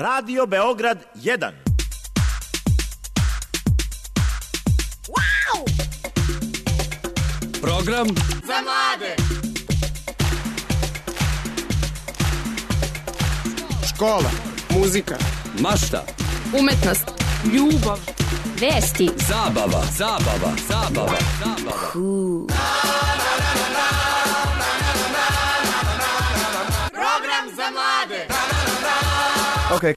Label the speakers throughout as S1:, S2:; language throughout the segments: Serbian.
S1: Radio Beograd 1.
S2: Wow!
S3: Program
S2: za mlade.
S4: Škola, muzika,
S3: mašta,
S5: umetnost, ljubav,
S6: vesti,
S3: zabava.
S2: Program za mlade.
S4: Ok.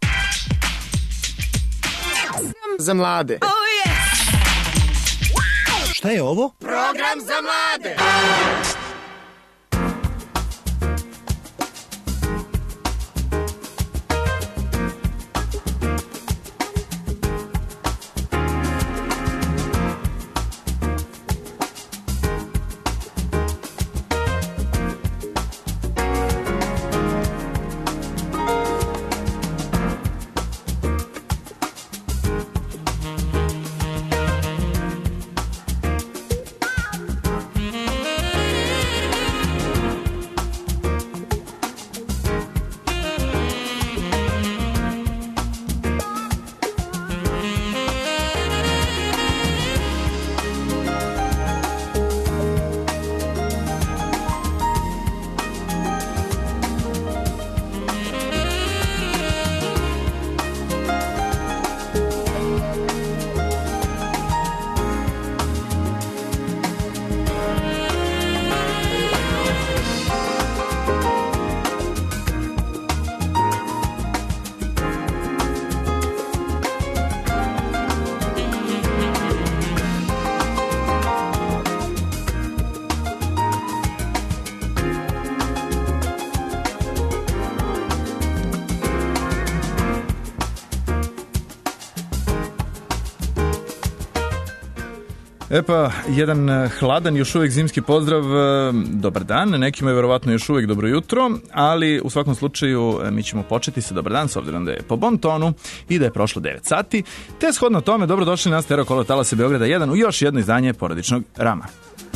S4: Za mlade.
S2: Oh yes!
S1: Šta je ovo?
S2: Program za mlade.
S7: E pa, jedan hladan, još uvijek zimski pozdrav, dobar dan, nekima je verovatno još uvijek dobro jutro, ali u svakom slučaju mi ćemo početi sa dobar dan, s obzirom da je po bon tonu i da je prošlo 9 sati, te shodno tome dobrodošli na Stereo Kolo Talase Beograda 1 u još jedno izdanje Porodičnog rama.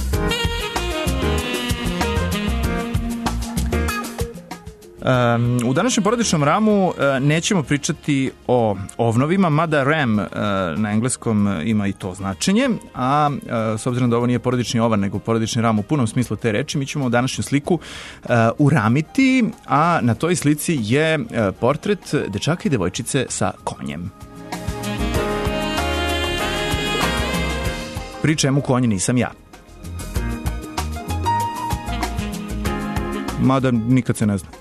S7: U današnjem Porodičnom ramu nećemo pričati o ovnovima, mada RAM na engleskom ima i to značenje, a s obzirom da ovo nije porodični ovan, nego porodični ram u punom smislu te reči, mi ćemo današnju sliku uramiti, a na toj slici je portret dečaka i devojčice sa konjem. Pri čemu konj nisam ja. Mada nikad se ne zna.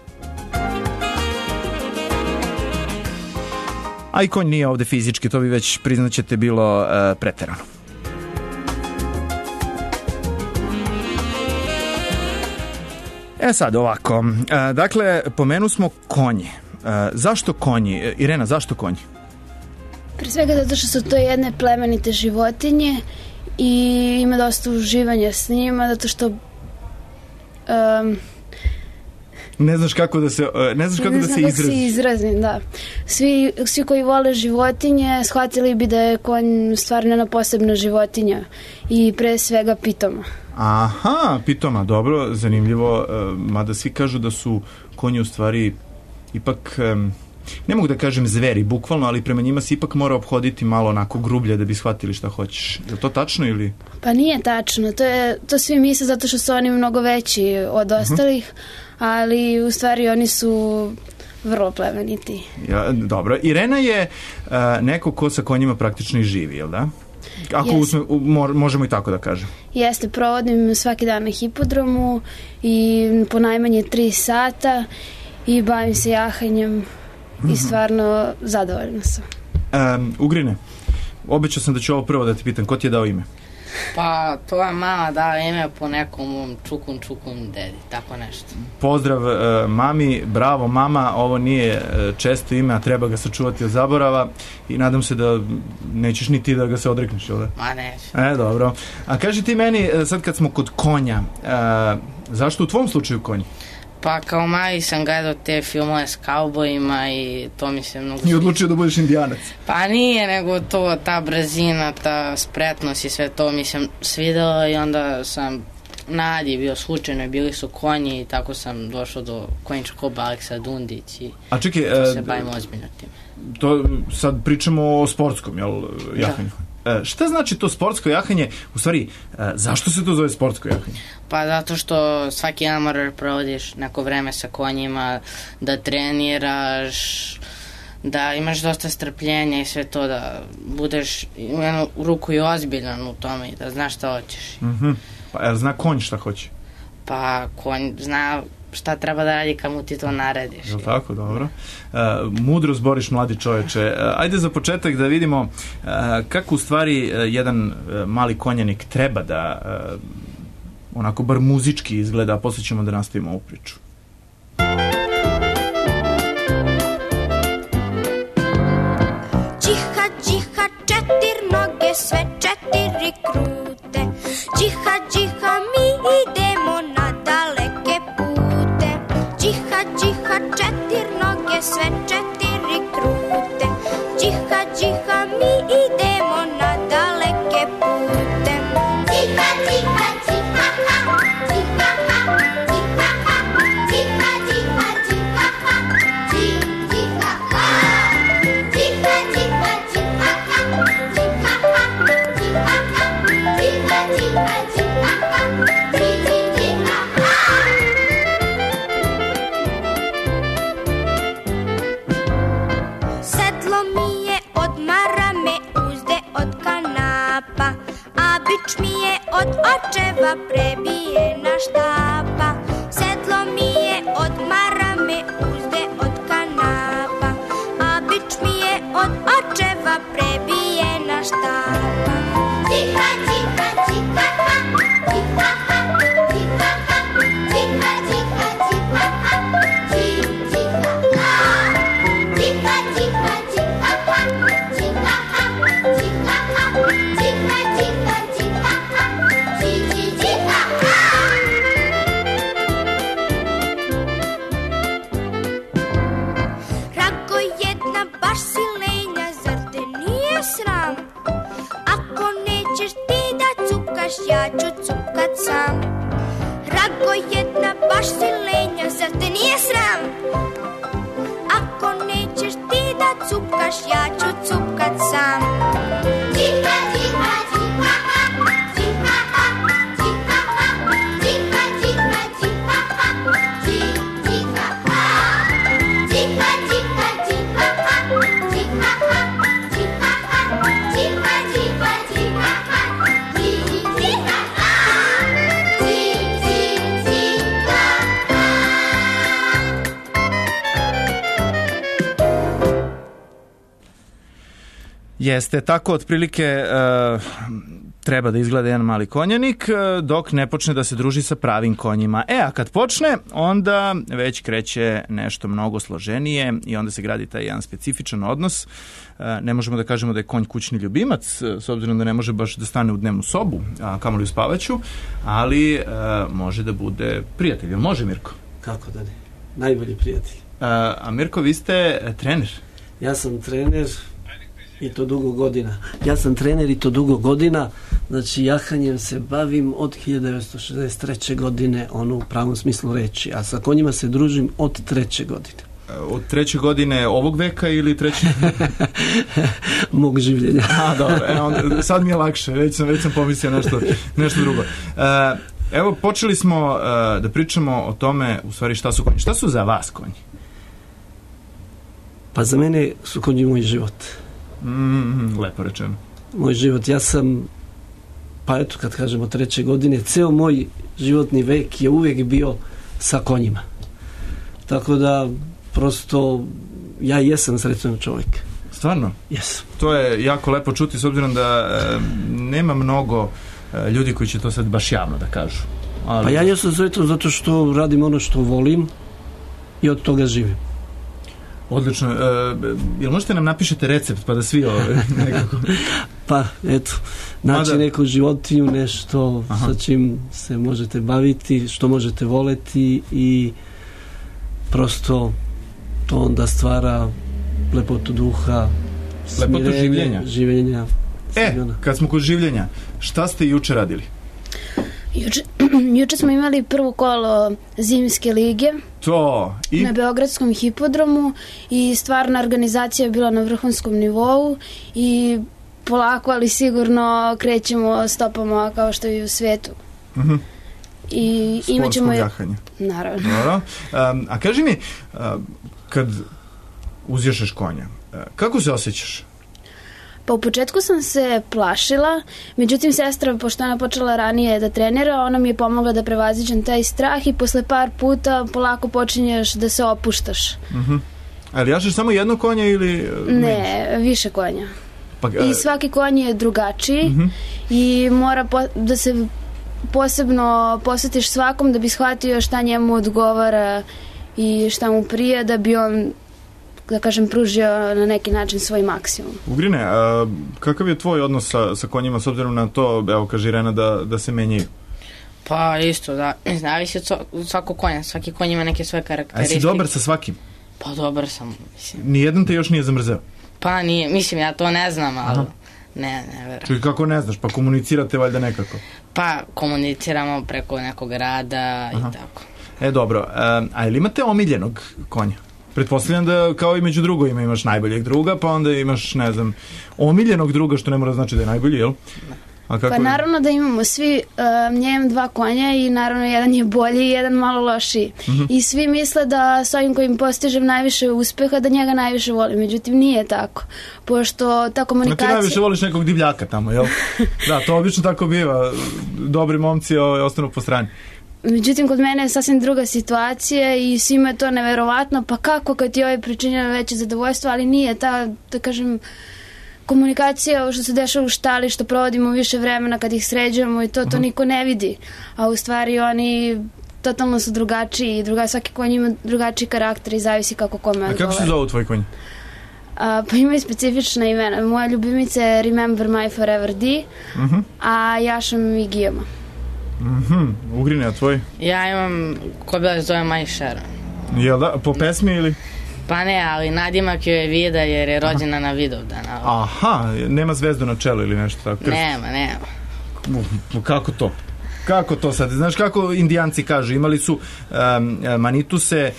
S7: A i konj nije ovde fizički, to bi već, priznaćete, bilo preterano. E sad ovako, dakle, pomenu smo konje. Zašto konji? Irena, zašto konji?
S8: Pre svega zato što su to jedne plemenite životinje i ima dosta uživanja s njima, zato što
S7: ne znaš kako da se izrazi.
S8: Da. Svi koji vole životinje shvatili bi da je konj stvarno jedna posebna životinja i pre svega pitoma.
S7: Aha, pitoma, dobro, zanimljivo, mada svi kažu da su konji u stvari ipak, ne mogu da kažem zveri, bukvalno, ali prema njima se ipak mora ophoditi malo onako grublje da bi shvatili šta hoćeš. Je to tačno ili? Pa nije tačno, to svi misle zato što su oni mnogo veći od ostalih, ali u stvari oni su vrlo plemeniti. Ja, dobro, Irena je neko ko sa konjima praktično i živi, jel da? Ako možemo i tako da kažem. Jeste, provodim svaki dan na hipodromu i po najmanje 3 sata i bavim se jahanjem i stvarno zadovoljna sam. Ugrine, obećao sam da ću ovo prvo da ti pitam, ko ti je dao ime?
S9: Pa, to je mama dala ime po nekom čukun dedi, tako nešto. Pozdrav
S7: mami, bravo mama, ovo nije često ime, a treba ga sačuvati od zaborava i nadam se da nećeš ni ti da ga se odrekneš, jel da?
S9: Ma neću.
S7: Dobro. A kaži ti meni, sad kad smo kod konja, zašto u tvom slučaju konj?
S9: Pa kao mali sam gledao te filmove s kaubojima i to mi se mnogo...
S7: I odlučio da budeš indijanac?
S9: Pa nije, nego to, ta brzina, ta spretnost i sve to mi se svidelo i onda sam na Adi bio slučajno, bili su konji i tako sam došao do konjičkog kluba Aleksa Dundić i se bavimo ozbiljno time.
S7: to sad pričamo o sportskom, jel, jahanju. Šta znači to sportsko jahanje? U stvari, zašto se to zove sportsko jahanje?
S9: Pa zato što svaki dan moraš provodiš neko vreme sa konjima, da treniraš, da imaš dosta strpljenja i sve to, da budeš u jednu ruku i ozbiljan u tome i da znaš šta hoćeš.
S7: Pa jel zna konj šta hoće?
S9: Pa konj zna šta treba da radi kad mu ti to narediš.
S7: Je li tako? Dobro. Mudro zboriš, mladi čoveče. Ajde za početak da vidimo kako u stvari jedan mali konjanik treba da onako bar muzički izgleda, a posle ćemo da nastavimo ovu priču.
S3: Džiha, džiha, četir noge, sve četiri krute. Džiha, džiha, mi idemo na daleke pute. Džiha, džiha, četir noge, sve četiri krute. Džiha, džiha, mi idemo na daleke pute. Džiha, džiha, džiha, ha, džiha, ha, džiha, ha, džiha, džiha, džiha, ha, džiha, ha. Džiha, džiha, džiha, ha, džiha, ha, džiha, ha, džiha, džiha, džiha, ha, džiha, ha. Sedlo mi je od marame, uzde od kanapa, a bič mi je od očeva prebijena štapa. Sedlo mi je od marame, uzde od kanapa, a bič mi je od očeva prebijena štapa. Džiha, džiha, džiha, ha, džiha, ha, džiha, ha, džiha, džiha, džiha, ha, džiha, ha. Džiha, džiha, džiha, ha, džiha, ha, džiha, ha, džiha, džiha, džiha, ha, džiha, ha. Rago jedna baš si lenja, zar te nije sram? Ako nećeš ti da cupkaš, ja ću cupkat sam. Rago jedna baš si lenja, zar te nije sram? Ako nećeš ti da cupkaš, ja ću cupkat sam. Džiha, džiha, džiha, ha, džiha, ha, džiha, ha, džiha, džiha, džiha, ha, džiha, ha. Džiha, džiha, džiha, ha, džiha, ha, džiha, ha, džiha, džiha, džiha, ha, džiha, ha.
S7: Jeste, tako otprilike treba da izgleda jedan mali konjanik dok ne počne da se druži sa pravim konjima. A kad počne, onda već kreće nešto mnogo složenije i onda se gradi taj jedan specifičan odnos. Ne možemo da kažemo da je konj kućni ljubimac, s obzirom da ne može baš da stane u dnevnu sobu, a kamoli u spavaću, ali može da bude prijatelj. Može, Mirko?
S6: Kako da ne? Najbolji prijatelj.
S7: A Mirko, vi ste trener?
S6: Ja sam trener i to dugo godina. Znači, jahanjem se bavim od 1963. godine, ono u pravom smislu reči, a sa konjima se družim od 3. godine.
S7: Od 3. godine ovog veka ili 3.
S6: mog življenja.
S7: Dobro, onda, sad mi je lakše, već sam pomislio nešto drugo. Evo, počeli smo da pričamo o tome, u stvari, šta su konji. Šta su za vas konji?
S6: Pa za mene su konji moj život.
S7: Lepo rečeno.
S6: Moj život, ja sam, pa eto kad kažemo 3. godine, ceo moj životni vek je uvijek bio sa konjima. Tako da, prosto, ja jesam srećan čovjek.
S7: Stvarno?
S6: Jesam.
S7: To je jako lepo čuti, s obzirom da nema mnogo ljudi koji će to sad baš javno da kažu. Ali...
S6: Pa ja jesam srećan zato što radim ono što volim i od toga živim.
S7: Odlično. Jel možete nam napišete recept pa da svi nekako...
S6: Pa, eto, naći neku životinju, nešto sa čim se možete baviti, što možete voleti i prosto to onda stvara lepotu duha,
S7: lepotu
S6: življenja.
S7: Kad smo kod življenja, šta ste juče radili?
S8: Juče smo imali prvo kolo zimske lige.
S7: to. I?
S8: Na Beogradskom hipodromu i stvarna organizacija je bila na vrhunskom nivou i polako, ali sigurno krećemo stopama kao što je i u svetu. I
S7: sportskog jahanja.
S8: Naravno.
S7: Dobro. A kaži mi, kad uzješeš konja, kako se osjećaš?
S8: Pa u početku sam se plašila, međutim sestra, pošto ona počela ranije da trenira, ona mi je pomogla da prevaziđem taj strah i posle par puta polako počinješ da se opuštaš.
S7: Ali jašeš samo jedno konja ili...
S8: Ne, više konja. I svaki konj je drugačiji i mora da se posebno posvetiš svakom da bi shvatio šta njemu odgovara i šta mu prije, da bi on, da kažem, pružio na neki način svoj maksimum.
S7: Ugrine, kakav je tvoj odnos sa konjima s obzirom na to, evo kaže Irena, da se menjaju?
S9: Pa isto, da, zavisi od svakog konja, svaki konj ima neke svoje karakteristike.
S7: A si dobar sa svakim?
S9: Pa dobar sam, mislim.
S7: Nijedan te još nije zamrzeo? Pa
S9: nije, mislim, ja to ne znam, ali ne verujem.
S7: Čekaj, kako ne znaš, pa komunicirate valjda nekako?
S9: Pa komuniciramo preko nekog rada i tako.
S7: Dobro, a ili imate omiljenog konja? Pretpostavljam da kao i među drugovima imaš najboljeg druga, pa onda imaš, ne znam, omiljenog druga, što ne mora znači da je najbolji, jel?
S8: Pa naravno da imamo svi, ja imam 2 konja i naravno jedan je bolji i jedan malo lošiji. I svi misle da s ovim kojim postižem najviše uspeha, da njega najviše volim. Međutim, nije tako. Pošto ta komunikacija...
S7: Ti najviše voliš nekog divljaka tamo, jel? Da, to obično tako biva. Dobri momci ostanu po strani.
S8: Međutim, kod mene je sasvim druga situacija i svima je to neverovatno. Pa kako kad ti ovaj pričinja veće zadovoljstvo, ali nije ta, da kažem... komunikacija, što se dešava u štali, što provodimo više vremena kad ih sređujemo i to niko ne vidi. A u stvari oni totalno su drugačiji i svaki konj ima drugačiji karakter i zavisi kako kome odgovara.
S7: A kako se zovu tvoj konj?
S8: Pa imaju specifična imena. Moja ljubimica je Remember My Forever D, a Jašam i Gijoma.
S7: Ugrine, a tvoj?
S9: Ja imam, ko bila zove My Sharon.
S7: Jel da, po pesmi ili?
S9: Pa ne, ali nadimak joj je Vida jer je rođena na Vidovdan.
S7: Aha, nema zvezdu na čelu ili nešto tako?
S9: Nema.
S7: Kako to? Kako to sad? Znaš kako indijanci kažu? Imali su Manitu se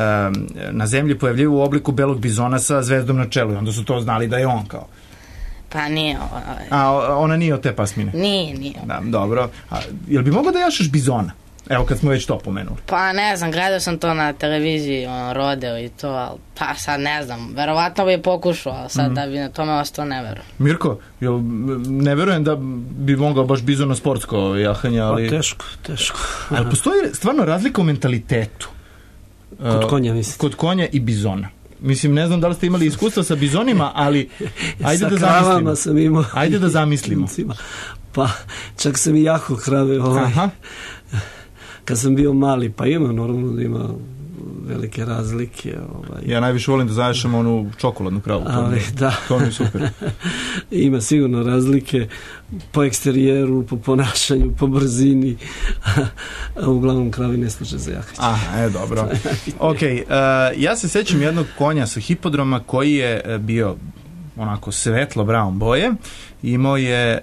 S7: na zemlji pojavljaju u obliku belog bizona sa zvezdom na čelu i onda su to znali da je on kao.
S9: Pa nije.
S7: A ona nije od te pasmine?
S9: Nije.
S7: Da, dobro. Jel bi mogao da jašeš bizona? Evo kad smo već to pomenuli.
S9: Pa ne znam, gledao sam to na televiziji, rodeo i to, ali pa sad ne znam, verovatno bi pokušao, ali sad da bi na tome ostao ne verujem.
S7: Mirko, ne verujem da bi mogao baš bizona sportsko jahanje, ali...
S6: Pa teško.
S7: Ali postoji stvarno razlika u mentalitetu.
S6: Kod konja, mislite?
S7: Kod konja i bizona. Mislim, ne znam da li ste imali iskustva sa bizonima, ali ajde da
S6: zamislimo. Sa kravama sam imao.
S7: Ajde da zamislimo.
S6: Pa, čak sam i jako krave kad sam bio mali, pa ima normalno da ima velike razlike.
S7: Ja najviše volim da zaješam onu čokoladnu kravu. To mi je super.
S6: Ima sigurno razlike po eksterijeru, po ponašanju, po brzini. A uglavnom kravi ne služe za jahanje.
S7: Dobro. Ok, ja se sećam jednog konja sa hipodroma koji je bio onako svetlo brown boje. Imao je...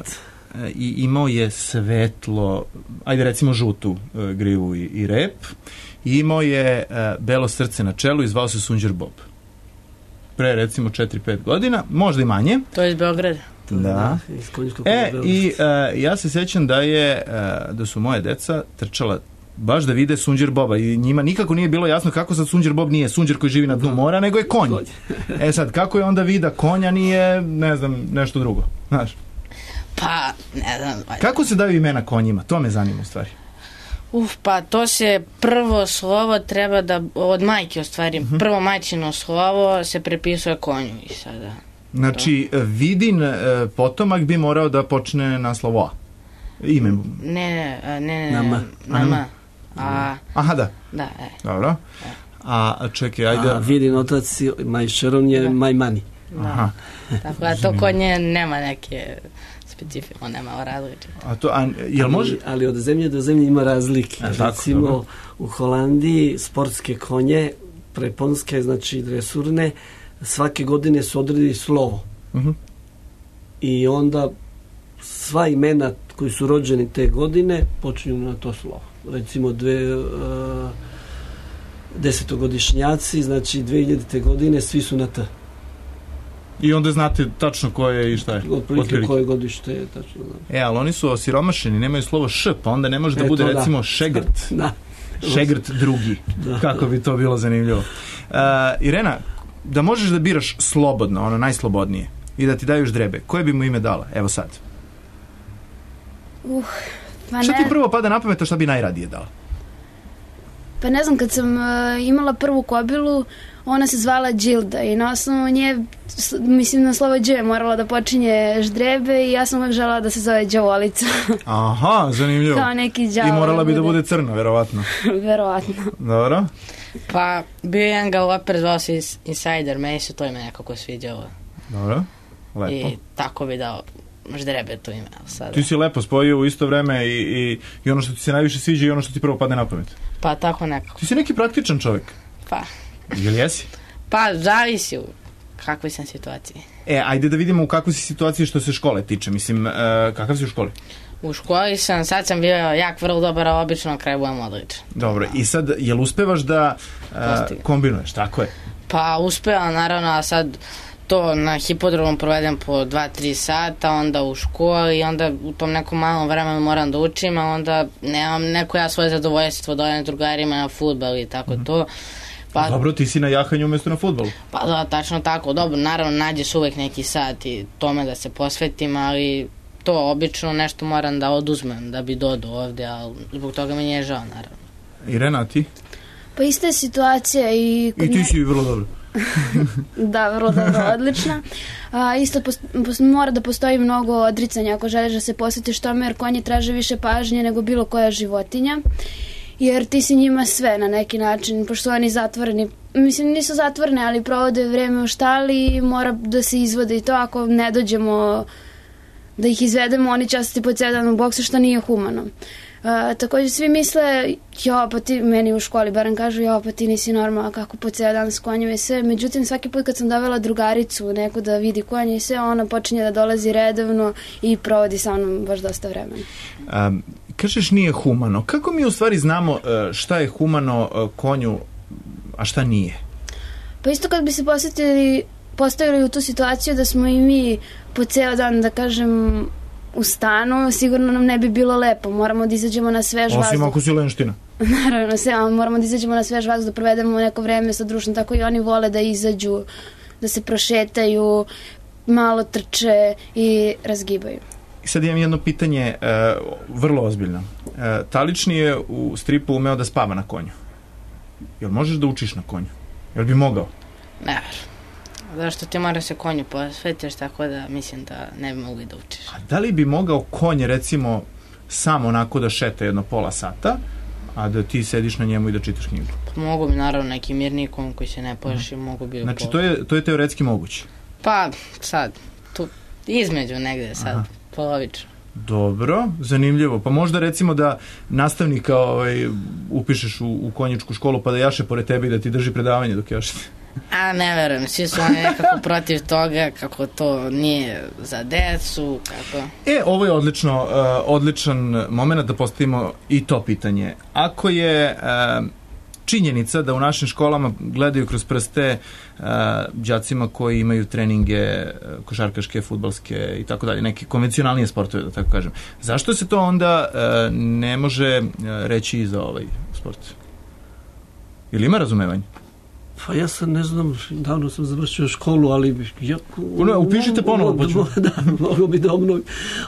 S7: i imao je svetlo, ajde recimo žutu grivu i rep, i imao je belo srce na čelu i zvao se Sunđer Bob. Pre recimo 4-5 godina, možda i manje.
S9: To je iz Beograda.
S7: Da. I ja se sećam da su moje deca trčala baš da vide Sunđer Boba i njima nikako nije bilo jasno kako sad Sunđer Bob nije Sunđer koji živi na dnu mora, nego je konj. Sad, kako je onda vida konja nije, ne znam, nešto drugo, znaš?
S9: Pa, ne znam.
S7: Kako se daju imena konjima? To me zanima u stvari.
S9: Pa to se prvo slovo treba da, od majke u stvari, prvo majčino slovo se prepisuje konju i sada.
S7: Znači, Vidin potomak bi morao da počne na slovo A. Ime.
S9: Ne.
S6: Nama.
S7: Aha, da.
S9: Da,
S7: Dobro. A čekaj, ajde.
S6: A Vidin otac Majšeron je Majmani.
S7: Aha.
S9: Tako da to konje nema neke specifike, on nema razlike.
S7: Jel može?
S6: Ali od zemlje do zemlje ima razlike. Recimo u Holandiji sportske konje, preponske, znači dresurne, svake godine se odredi slovo. I onda sva imena koji su rođeni te godine počinju na to slovo. Recimo desetogodišnjaci, znači 2000. godine, svi su na T.
S7: I onda znate tačno ko je i šta je?
S6: Otprilike koje godište je tačno.
S7: Ali oni su osiromašeni, nemaju slovo š, pa onda ne može da bude recimo Šegrt.
S6: Da.
S7: Šegrt drugi. Kako bi to bilo zanimljivo. Irena, da možeš da biraš slobodno, ono najslobodnije, i da ti daju ždrebe, koje bi mu ime dala? Evo sad. Šta ti prvo pada na pamet, a šta bi najradije dala?
S8: Pa ne znam, kad sam imala prvu kobilu, ona se zvala Đilda i na osnovu nje, mislim na slovo Đ morala da počinje ždrebe i ja sam uvek želala da se zove Đavolica.
S7: Aha, zanimljivo.
S8: Kao neki đavo.
S7: I morala bi da bude crna, verovatno.
S8: Verovatno.
S7: Dobro.
S9: Pa, bio jedan galoper, zvao se Insider, meni se to ime nekako sviđalo.
S7: Dobro, lepo.
S9: I tako bi dao ždrebe to ime. Sada.
S7: Ti si lepo spojio u isto vreme i ono što ti se najviše sviđa i ono što ti prvo padne na pamet.
S9: Pa tako nekako.
S7: Ti si neki praktičan čovjek.
S9: Pa.
S7: Jel jesi?
S9: Pa, zavisi u kakvoj sam situaciji.
S7: Ajde da vidimo u kakvoj si situaciji što se škole tiče. Mislim, kakav si u školi?
S9: U školi sad sam bio jak vrlo dobar, a obično na kraju budem odličan.
S7: Dobro, i sad, jel uspevaš da kombinuješ, tako je?
S9: Pa, uspevam, naravno, a sad to na hipodromu provedem po 2-3 sata, onda u školi i onda u tom nekom malom vremenu moram da učim, a onda nemam neko ja svoje zadovoljstvo da odem drugarima na fudbal i tako to. Pa,
S7: dobro, ti si na jahanju umjesto na fudbalu.
S9: Pa da, tačno tako. Dobro, naravno, nađe se uvek neki sat i tome da se posvetim, ali to obično nešto moram da oduzmem da bi dodao ovde, ali zbog toga mi nije žao, naravno.
S7: Irena, ti?
S8: Pa ista je situacija i
S7: ti si vrlo dobro.
S8: Da, vrlo dobro, odlična. Isto mora da postoji mnogo odricanja ako želiš da se posvetiš tome, jer konji traže više pažnje nego bilo koja životinja. Jer ti si njima sve na neki način, pošto su oni zatvoreni, mislim nisu zatvoreni, ali provode vreme u štali i mora da se izvode i to ako ne dođemo da ih izvedemo, oni će ostati po cijel dan u boksu, što nije humano. Također svi misle, pa ti, meni u školi barem kažu, pa ti nisi normalna, kako po cijel dan s konjem i sve, međutim svaki put kad sam dovela drugaricu neko da vidi konje i sve, ona počinje da dolazi redovno i provodi sa mnom baš dosta vremena.
S7: Kažeš nije humano. Kako mi u stvari znamo šta je humano konju, a šta nije?
S8: Pa isto kad bi se postavili u tu situaciju da smo i mi po ceo dan, da kažem, u stanu, sigurno nam ne bi bilo lepo. Moramo da izađemo na svež vazduh.
S7: Osim ako si lenština.
S8: Naravno, moramo da izađemo na svež vazduh, da provedemo neko vreme sa društvom, tako i oni vole da izađu, da se prošetaju, malo trče i razgibaju.
S7: I sad imam jedno pitanje, vrlo ozbiljno. Talični je u stripu umeo da spava na konju. Jel možeš da učiš na konju? Jel bi mogao?
S9: Ne, zašto ti mora se konju posvetiš, tako da mislim da ne bi mogli da učiš.
S7: A da li bi mogao konje, recimo, sam onako da šeta jedno pola sata, a da ti sediš na njemu i da čitaš knjigu?
S9: Pa mogu bi, naravno, nekim mirnikom koji se ne pojaši, mogu bi...
S7: Znači, to je teoretski moguće?
S9: Pa, sad, tu između negde sad, polovično.
S7: Dobro, zanimljivo. Pa možda recimo da nastavnika upišeš u konjičku školu pa da jaše pored tebe i da ti drži predavanje dok jašete.
S9: A ne verujem, svi su oni nekako protiv toga, kako to nije za decu, kako...
S7: Ovo je odličan moment da postavimo i to pitanje. Ako je činjenica da u našim školama gledaju kroz prste đacima koji imaju treninge košarkaške, fudbalske i tako dalje, neke konvencionalnije sportove, da tako kažem. Zašto se to onda ne može reći i za ovaj sport? Ili ima razumevanje?
S6: Pa ja sam, ne znam, davno sam završio školu, ali...
S7: Upišite ponovo, počnu.
S6: Da, mogu bi da obnovim.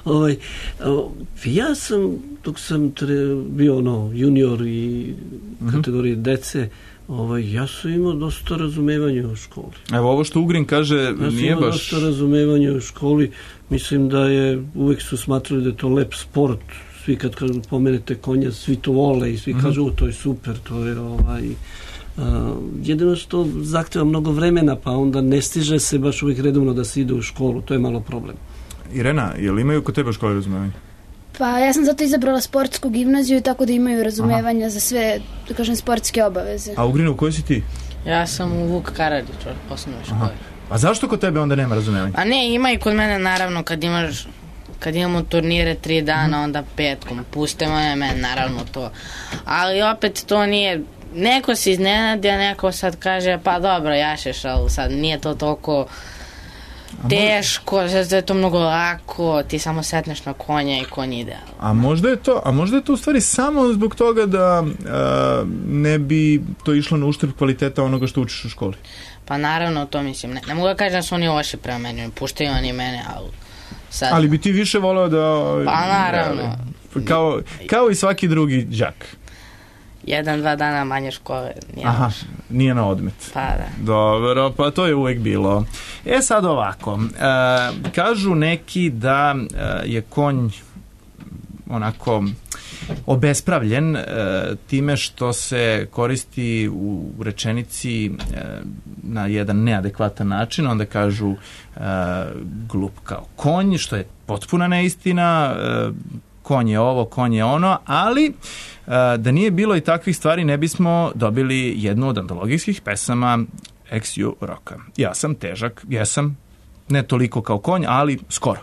S6: Ja sam, dok sam bio junior i kategorije dece, ja sam imao dosta razumevanja u školi.
S7: Evo, ovo što Ugrin kaže, nije baš... Ja sam imao
S6: dosta razumevanja u školi. Mislim da uvek su smatrali da je to lep sport. Svi kad pomenete konja, svi to vole i svi kažu, to je super, to je jedino što zahteva mnogo vremena, pa onda ne stiže se baš uvijek redovno da se ide u školu, to je malo problem.
S7: Irena, je li imaju kod tebe u školi razumevanja?
S8: Pa ja sam zato izabrala sportsku gimnaziju, tako da imaju razumevanja za sve, da kažem, sportske obaveze.
S7: A Ugrinu, u kojoj si ti?
S9: Ja sam u Vuk Karadžić, u osnovnoj školi.
S7: A zašto kod tebe onda nema razumevanja?
S9: A ne, ima i kod mene, naravno, kad imamo turnire 3 dana, onda petkom, puste mene, naravno to. Ali opet to nije neko se iznenadi, a neko sad kaže pa dobro, jašeš, ali sad nije to toliko teško, da je to mnogo lako, ti samo setneš na konja i konj ide.
S7: A možda je to u stvari samo zbog toga da ne bi to išlo na uštrb kvaliteta onoga što učiš u školi?
S9: Pa naravno, to mislim, ne mogu da kažem da su oni loši prema meni, puštaju oni mene, ali sad...
S7: Ali bi ti više voleo da...
S9: Pa naravno.
S7: Kao i svaki drugi đak.
S9: 1-2 dana manje škole.
S7: Nije na odmet.
S9: Pa da.
S7: Dobro, pa to je uvek bilo. Sad ovako, kažu neki da je konj onako obespravljen time što se koristi u rečenici na jedan neadekvatan način, onda kažu glup kao konj, što je potpuna neistina, konj je ovo, konj je ono, ali da nije bilo i takvih stvari ne bismo dobili jednu od antologijskih pesama XU Rocka. Ja sam težak, jesam, ne toliko kao konj, ali skoro.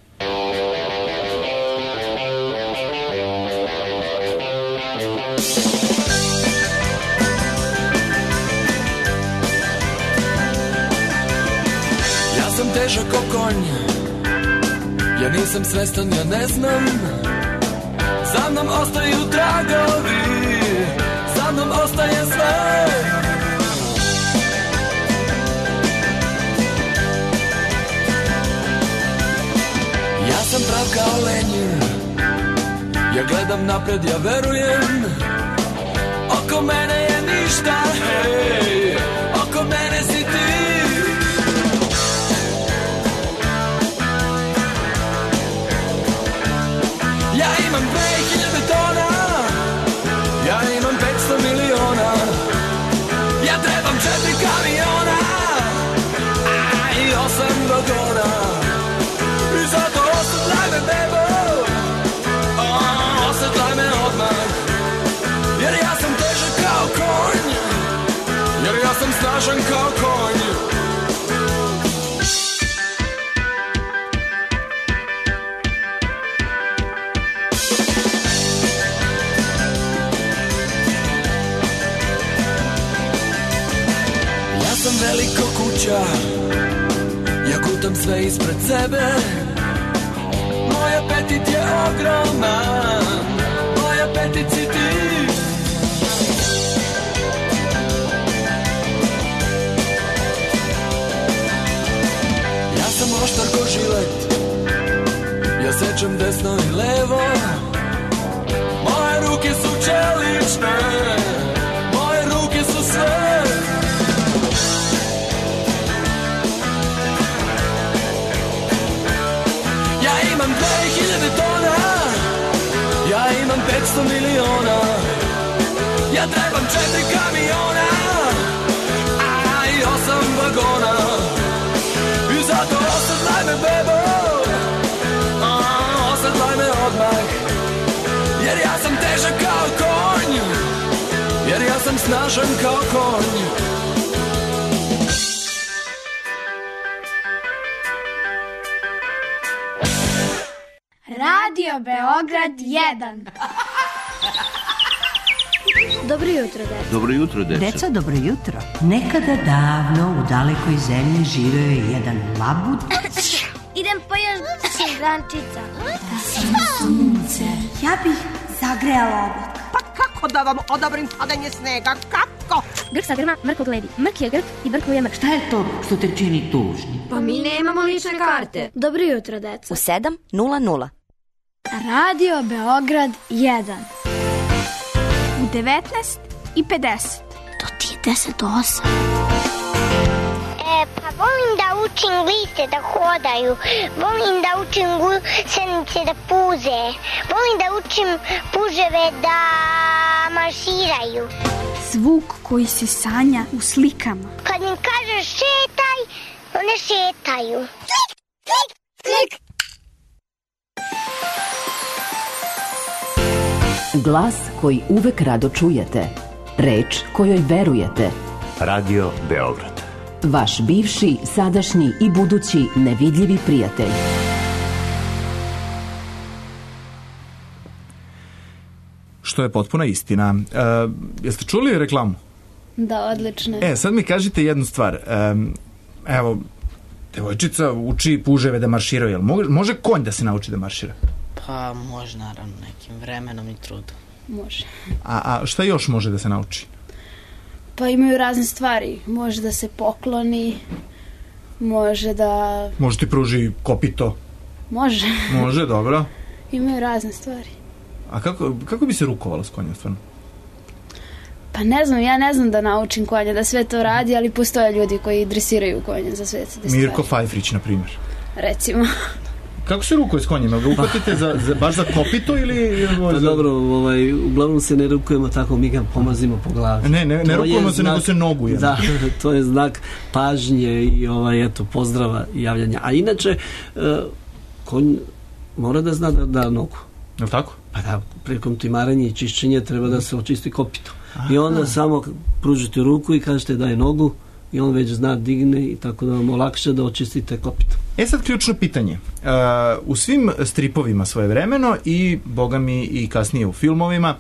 S10: Ja sam težak kao konj, ja nisam svestan, ja ne znam. Za mnom ostaju tragovi, za mnom ostaje sve. Ja sam prav kao lenj, ja gledam napred, ja verujem. Oko mene je ništa, hej, oko mene si ti. Ja imam 2000 tona, ja imam 500 miliona, ja trebam 4 kamiona, a i 8 vagona. I zato osjetlaj me, bebo, osjetlaj me odmah, jer ja sam težak kao konj, jer ja sam snažan kao konj. Veliko kuća, ja gutam sve ispred sebe. Moj apetit je ogroman, moj apetit si ti. Ja sam oštar ko žilet, ja sečem desno i levo. Moje ruke su čelične, moje ruke su sve. Ja imam 2000 tona, ja imam 500 miliona, ja trebam 4 kamiona, a i 8 vagona. I zato osjetlaj me, bebo, osjetlaj me odmah, jer ja sam težak kao konj, jer ja sam snažan kao konj.
S3: Radio Beograd 1. Dobro jutro, deca.
S11: Dobro jutro, deca.
S12: Deca, dobro jutro. Nekada davno u dalekoj zemlji živeo je jedan labud.
S3: Idem po još šigrančica.
S12: Da sam sunce, ja bih zagrejala oblak.
S13: Pa kako da vam odobrim padanje snega? Kako?
S14: Grk sa grma, mrko gledi. Mrk je grk i brko je mrk.
S12: Šta je to što te čini tužni?
S14: Pa mi nemamo lične karte.
S3: Dobro jutro, deca.
S15: U 7:00.
S3: Radio Beograd 1. U 19:50. To ti je 10:08.
S16: Pa volim da učim liste da hodaju, volim da učim gusenice da puze, volim da učim puževe da marširaju.
S17: Zvuk koji se sanja u slikama.
S16: Kad im kažeš šetaj, one šetaju. Klik, klik, klik.
S18: Glas koji uvek rado čujete. Reč kojoj verujete.
S11: Radio Beograd.
S18: Vaš bivši, sadašnji i budući nevidljivi prijatelj.
S7: što je potpuna istina. Jeste čuli reklamu?
S8: Da, odlično.
S7: Sad mi kažite jednu stvar. Evo, devojčica uči puževe da marširaju. Jel može konj da se nauči da maršira?
S9: Pa može, naravno, nekim vremenom i trudom.
S8: Može.
S7: A šta još može da se nauči?
S8: Pa imaju razne stvari. Može da se pokloni, može da...
S7: Može ti pruži kopito?
S8: Može.
S7: Može, dobro.
S8: Imaju razne stvari.
S7: A kako bi se rukovala s konjem, stvarno?
S8: Pa ne znam, ja ne znam da naučim konja, da sve to radi, ali postoje ljudi koji dresiraju konja za sve te stvari.
S7: Mirko Fajfrić, na primjer.
S8: Recimo.
S7: Kako se rukuje s konjima? Ga uhvatite baš za kopito ili...
S6: Pa dobro, uglavnom se ne rukujemo tako, mi ga pomazimo po glavi.
S7: Ne rukujemo se, nego se nogujemo.
S6: Da, to je znak pažnje i pozdrava i javljanja. A inače, konj mora da zna da da nogu.
S7: Je li tako?
S6: Pa da, prilikom timaranja i čišćenja treba da se očisti kopito. I onda samo pružite ruku i kažete daj nogu i on već zna digne i tako da vam olakša da očistite kopito.
S7: Sad ključno pitanje. U svim stripovima svojevremeno i boga mi i kasnije u filmovima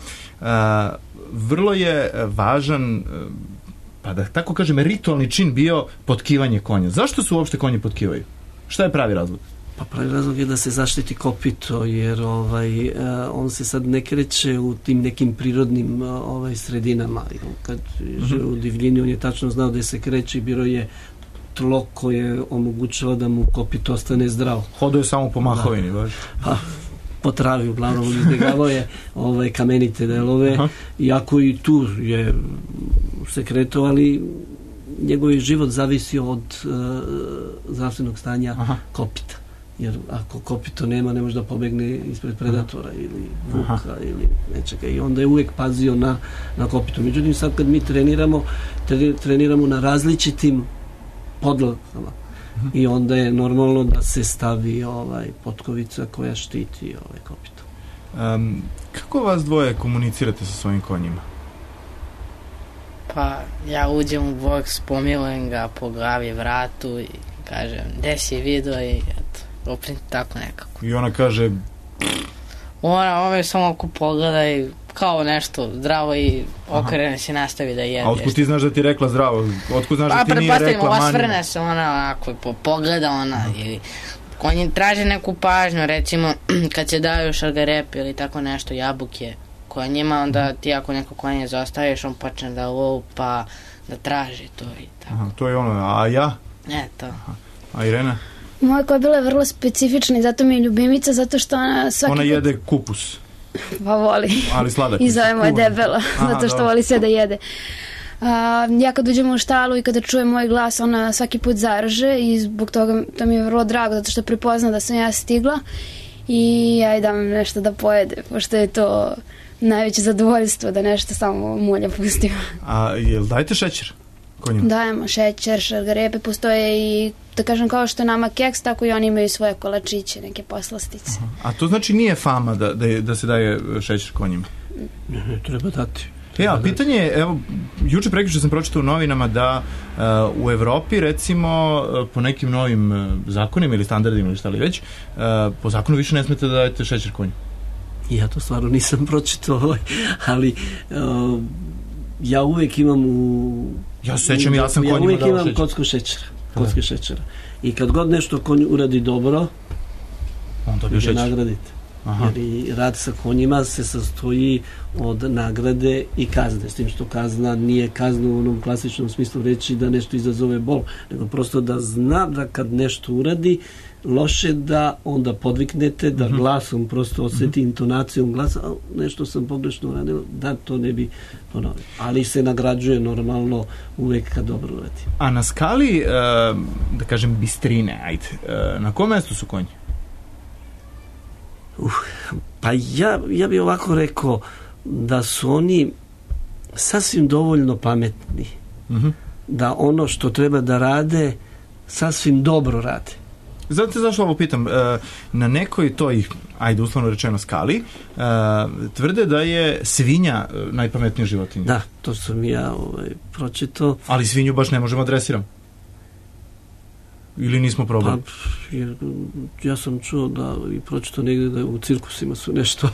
S7: vrlo je važan, pa da tako kažem, ritualni čin bio potkivanje konja. Zašto se uopšte konji potkivaju? Šta je pravi razlog?
S6: Pa pravi razlog je da se zaštiti kopito, jer on se sad ne kreće u tim nekim prirodnim sredinama. Kad žive u divljini, on je tačno znao da se kreće i bilo je tlo koje omogućava da mu kopito ostane zdravo.
S7: Hodao je samo po mahovini, baš?
S6: Pa, po travi, uglavnom izbjegavao je kamenite delove, iako i tu je se kretao, ali njegov život zavisi od zdravstvenog stanja kopita. Jer ako kopito nema, ne može da pobegne ispred predatora ili vuka ili nečega. I onda je uvijek pazio na kopito. Međutim, sad kad mi treniramo na različitim podlogama i onda je normalno da se stavi potkovica koja štiti kopito.
S7: Kako vas dvoje komunicirate sa svojim konjima?
S9: Pa ja uđem u boks, pomilujem ga po glavi, vratu i kažem gde si vidio i eto, opet tako nekako.
S7: I ona kaže...
S9: Ona samo ako pogledaj kao nešto zdravo i okrene se nastavi da jede.
S7: A otkud ti znaš da ti rekla zdravo? Otkud znaš da ti nije rekla manija?
S9: Osvrne se ona onako, pogleda ona ili konji traže neku pažnju, recimo kad se daju šargarepe ili tako nešto, jabuke konjima, onda ti ako neko konje zaostaviš, on počne da lupa, da traži to i tako.
S7: To je ono, a ja?
S9: Ne, to.
S7: A Irena?
S8: Moja koja je vrlo specifična i zato mi je ljubimica, zato što ona svaki
S7: Ona jede kupus.
S8: Pa voli.
S7: Ali sladak.
S8: I zovemo je debela, zato što voli sve da jede. Ja kad uđemo u štalu i kada čuje moj glas, ona svaki put zarže i zbog toga to mi je vrlo drago, zato što prepozna da sam ja stigla i ja joj dam nešto da pojede, pošto je to najveće zadovoljstvo da nešto samo mulja pustim.
S7: A jel dajete šećer konjima?
S8: Dajemo šećer, šargarepe, postoje i da kažem kao što je nama keks, tako i oni imaju svoje kolačiće, neke poslastice.
S7: A to znači nije fama da se daje šećer konjima?
S6: Ne, treba dati.
S7: A pitanje je, evo, juče prekjuče sam pročitao u novinama da u Evropi, recimo, po nekim novim zakonima ili standardima ili šta li već, po zakonu više ne smete da dajete šećer konju.
S6: Ja to stvarno nisam pročitao, ali ja uvijek imam
S7: ja se sećam, ja sam konjima dao šećer.
S6: Ja uvijek imam kocku šećera. I kad god nešto konj uradi dobro, ga nagradite. Jer i rad sa konjima se sastoji od nagrade i kazne, s tim što kazna nije kazna u onom klasičnom smislu reći da nešto izazove bol, nego prosto da zna da kad nešto uradi loše da onda podviknete, da glasom prosto osjeti intonacijom glasa, nešto sam pogrešno uradio, da to ne bi ponovio. Ali se nagrađuje normalno uvek kad dobro uradi.
S7: A na skali, da kažem, bistrine, ajde, na kom mjestu su konji?
S6: Pa ja bih ovako rekao da su oni sasvim dovoljno pametni, da ono što treba da rade sasvim dobro rade.
S7: Znate zašto ovo pitam? Na nekoj toj, ajde uslovno rečeno, skali tvrde da je svinja najpametnija životinja.
S6: Da, to sam ja pročitao.
S7: Ali svinju baš ne možemo dresirati. Ili nismo probali?
S6: Pa, ja sam čuo da i pročito negdje da u cirkusima su nešto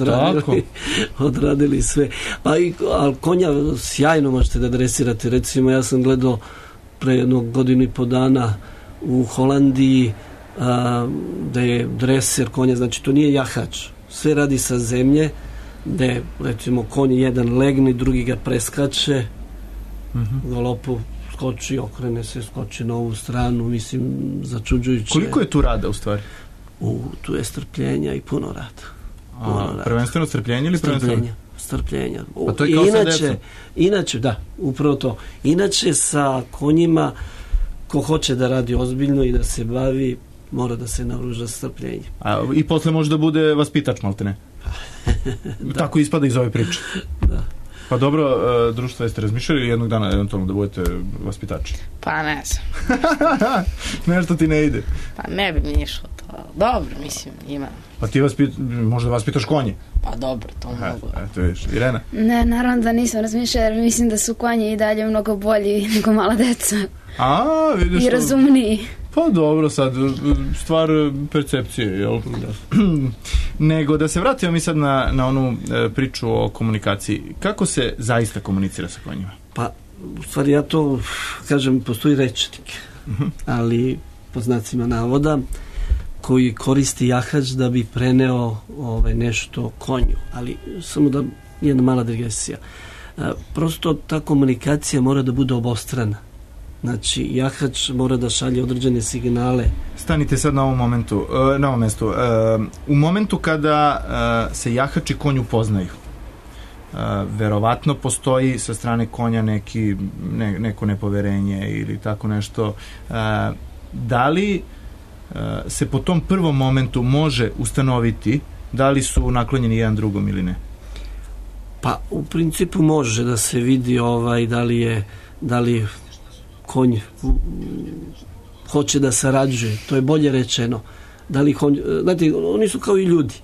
S6: odradili sve. Ali konja sjajno možete da dresirate. Recimo, ja sam gledao pre jednog godinu i po dana u Holandiji da je dreser konja, znači to nije jahač. Sve radi sa zemlje, da recimo konj jedan legne, drugi ga preskače, galopu skoči, okrene se, skoči na ovu stranu, mislim, začuđujuće.
S7: Koliko je tu rada u stvari?
S6: Tu je strpljenja i puno rada.
S7: Prvenstveno strpljenje ili prvenstveno?
S6: Strpljenja.
S7: Pa to je kao sa decom.
S6: Inače, da, upravo to. Inače sa konjima, ko hoće da radi ozbiljno i da se bavi, mora da se naoruža strpljenje.
S7: I posle može da bude vaspitač, malte ne? Tako ispada iz ove priče.
S6: Da.
S7: Pa dobro, društvo, jeste razmišljali jednog dana eventualno da budete vaspitači?
S9: Pa ne znam.
S7: Nešto ti ne ide?
S9: Pa ne bi mi išlo to. Dobro, mislim, ima.
S7: Pa ti možda vaspitaš konje?
S9: Pa dobro, to mogu.
S7: Eto vidiš, Irena?
S8: Ne, naravno da nisam razmišljala, jer mislim da su konji i dalje mnogo bolji nego mala deca.
S7: Vidiš.
S8: I razumniji.
S7: Pa dobro, sad, stvar percepcije, jel? Nego da se vratimo mi sad na onu priču o komunikaciji. Kako se zaista komunicira sa konjima?
S6: Pa, u stvari ja to kažem, postoji rečnik, ali po znacima navoda, koji koristi jahač da bi preneo nešto konju. Ali samo da jedna mala digresija. Prosto ta komunikacija mora da bude obostrana. Znači, jahač mora da šalje određene signale.
S7: Stanite sad na ovom momentu, u momentu kada se jahač i konj upoznaju, verovatno postoji sa strane konja neko nepoverenje ili tako nešto. Da li se po tom prvom momentu može ustanoviti da li su naklonjeni jedan drugom ili ne?
S6: Pa, u principu može da se vidi da li konj hoće da sarađuje, to je bolje rečeno. Da li konj, znate, oni su kao i ljudi.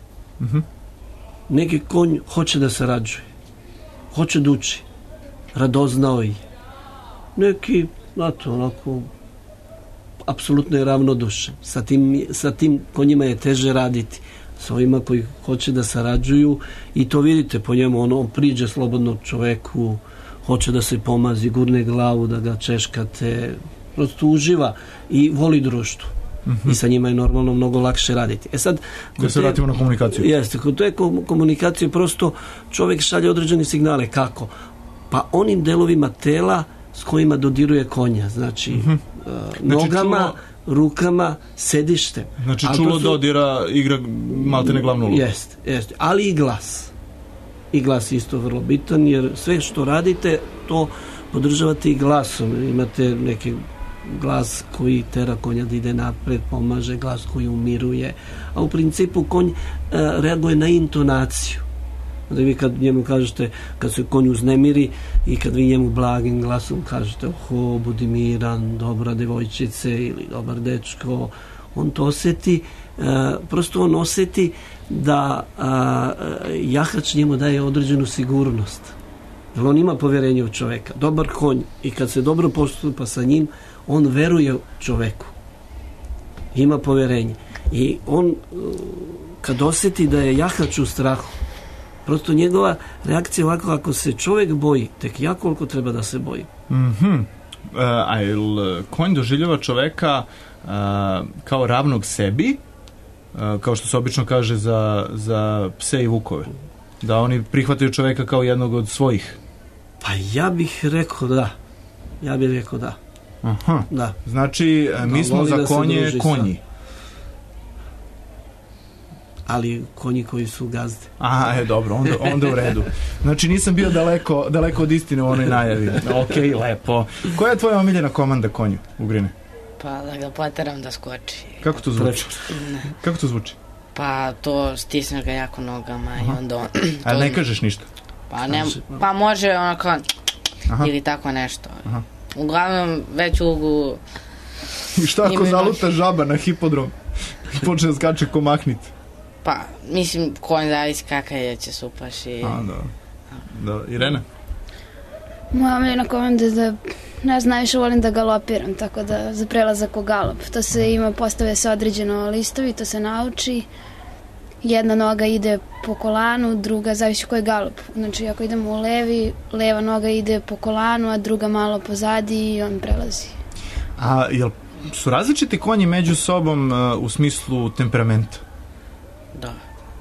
S6: Neki konj hoće da sarađuje, hoće da uči, radoznao je. Neki, znate, onako, apsolutno je ravnodušan. Sa tim konjima je teže raditi. Sa ovima koji hoće da sarađuju, i to vidite po njemu, on priđe slobodno čoveku, hoće da se pomazi, gurne glavu, da ga češkate, prosto uživa i voli društvo. I sa njima je normalno mnogo lakše raditi. Sad,
S7: da se vratimo na komunikaciju.
S6: Jeste, kod te komunikacije prosto čovjek šalje određene signale. Kako? Pa onim delovima tela s kojima dodiruje konja. Znači, nogama, rukama, sedištem.
S7: Znači, čulo dodira, igra maltene glavnu ulogu.
S6: Jeste. Ali i glas. I glas je isto vrlo bitan, jer sve što radite, to podržavate i glasom. Imate neki glas koji tera konja da ide napred, pomaže, glas koji umiruje. A u principu konj reaguje na intonaciju. Da vi kad njemu kažete, kad se konj uznemiri i kad vi njemu blagim glasom kažete budi miran, dobra devojčice ili dobar dečko, on to osjeti, prosto on osjeti da jahač njemu daje određenu sigurnost. Jer on ima povjerenje u čoveka. Dobar konj, i kad se dobro postupa sa njim, on veruje čoveku. Ima povjerenje. I on, kad osjeti da je jahač u strahu, prosto njegova reakcija ovako, ako se čovjek boji, tek jako koliko treba da se boji.
S7: A jel konj doživljava čoveka kao ravnog sebi, kao što se obično kaže za pse i vukove? Da oni prihvataju čoveka kao jednog od svojih?
S6: Pa ja bih rekao da.
S7: Aha.
S6: Da.
S7: Znači, mi smo za konje konji.
S6: Ali konji koji su gazde.
S7: Dobro, onda u redu. Znači, nisam bio daleko od istine u onoj najavi. Ok, lepo. Koja je tvoja omiljena komanda konju, Ugrine?
S9: Pa da ga poteram da skoči.
S7: Kako to zvuči? Kako to zvuči?
S9: Pa to stisneš ga jako nogama i onda on...
S7: A ne kažeš ništa?
S9: Pa može onako... Ili tako nešto. Uglavnom, već ulogu...
S7: I šta ako zaluta žaba na hipodrom i počne da skače ko mahnit?
S9: Pa, mislim, konj zavisi kakav je će se upaši.
S7: Da. Irena?
S8: Moja omiljena komanda je da ne znam, najviše volim da galopiram, tako da za prelazak u galop. To se ima, postave se određeno listovi, to se nauči. Jedna noga ide po kolanu, druga, zavisi koji je galop. Znači, ako idemo u levi, leva noga ide po kolanu, a druga malo pozadi i on prelazi.
S7: A jel su različiti konji među sobom u smislu temperamenta?
S9: Da.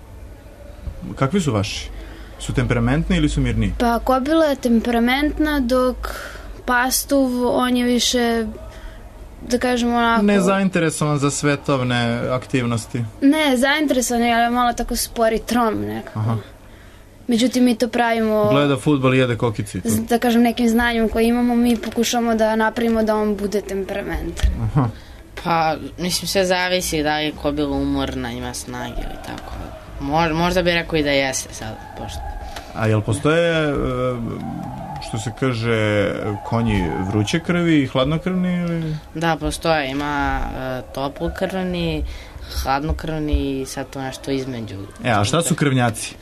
S7: Kakvi su vaši? Su temperamentni ili su mirni?
S8: Pa Kobila je temperamentna, dok Pastuv, on je više, da kažemo onako...
S7: Nezainteresovan za svetovne aktivnosti.
S8: Ne, zainteresovan je, ali malo tako spori trom nekako. Aha. Međutim, mi to pravimo...
S7: Gleda fudbal i jede kokici.
S8: Da kažem, nekim znanjem koje imamo, mi pokušamo da napravimo da on bude temperamentan.
S7: Aha.
S9: Pa, mislim, sve zavisi da je Kobila umorna, ima snage ili tako. Možda bi rekao i da jeste sad, pošto.
S7: A jel postoje, što se kaže, konji vruće krvi i hladnokrvni? Ili?
S9: Da, postoje. Ima toplokrvni, hladnokrvni i sad to nešto između.
S7: A šta su krvnjaci?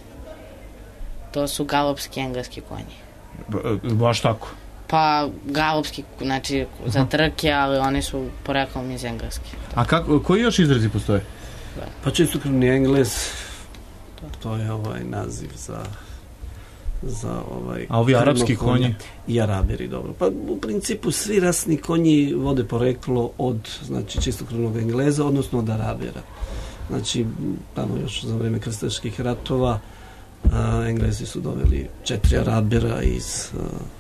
S9: To su galopski engleski konji.
S7: Baš tako?
S9: Pa galopski, znači za trke, ali oni su poreklom iz engleski.
S7: A koji još izrazi postoje?
S6: Pa čistokrvni Englez, to je naziv za
S7: a ovi arapski konji?
S6: I Araberi, dobro. Pa u principu svi rasni konji vode poreklo od, znači, čistokrvnog Engleza, odnosno od Arabera. Znači, tamo još za vreme krstaških ratova Englezi su doveli 4 Arabera iz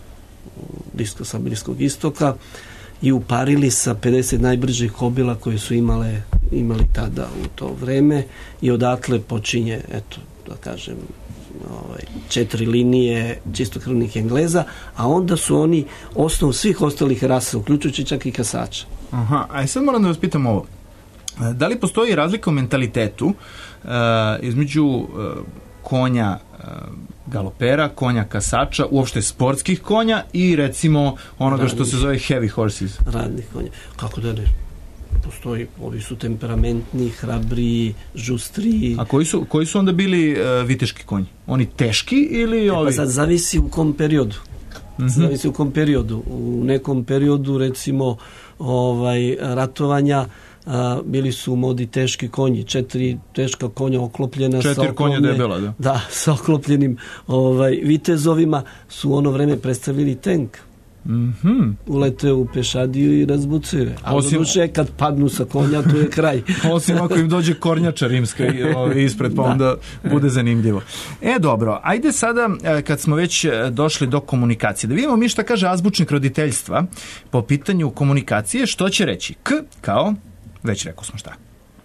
S6: sa Bliskog istoka i uparili sa 50 najbržih kobila koje su imali tada u to vreme i odatle počinje, eto, da kažem, 4 linije čistokrvnih Engleza, a onda su oni osnov svih ostalih rasa, uključujući čak i kasača.
S7: Aha, a sad moram da vas pitam ovo. Da li postoji razlika u mentalitetu između konja galopera, konja kasača, uopšte sportskih konja i recimo onoga što se zove heavy horses?
S6: Radnih konja. Kako da ne? Postoji, ovi su temperamentni, hrabri, žustri.
S7: A koji su onda bili viteški konji? Oni teški ili ovi?
S6: Pa sad zavisi u kom periodu. Zavisi u kom periodu. U nekom periodu, recimo, ratovanja, bili su u modi teški konji, 4 teška konja oklopljena
S7: 4 konja debela, da.
S6: Da, sa oklopljenim vitezovima su u ono vreme predstavili tank. Ulete u pešadiju i razbucuje. A doduše, kad padnu sa konja, tu je kraj.
S7: Osim ako im dođe kornjača rimska ispred, pa onda bude zanimljivo. Dobro, ajde sada, kad smo već došli do komunikacije, da vidimo mi šta kaže azbučnik roditeljstva po pitanju komunikacije, što će reći K kao, već rekao smo šta.